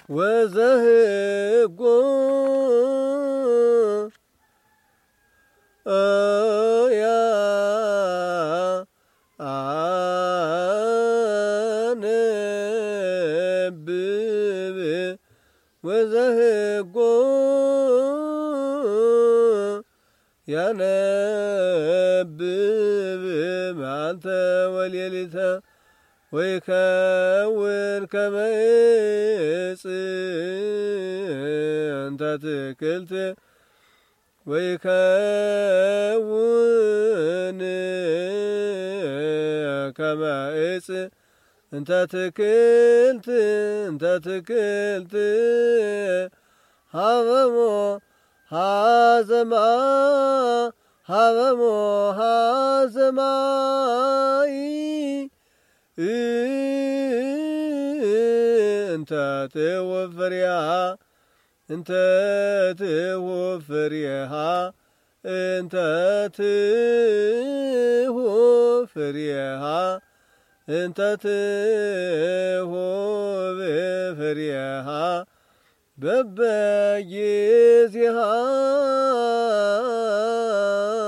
ወዘህጎ ያ አነብብ ወዘህጎ ያነብብ መዓልተ ወሌሊተ ወይከውን ከመ ዕፅ እንተ ትክልት ወይከውን ከመ ዕፅ እንተ ትክልት ሀበሞ ሀዘማይ እንተ ትሁብ ፍሬሃ በበጊዜሃ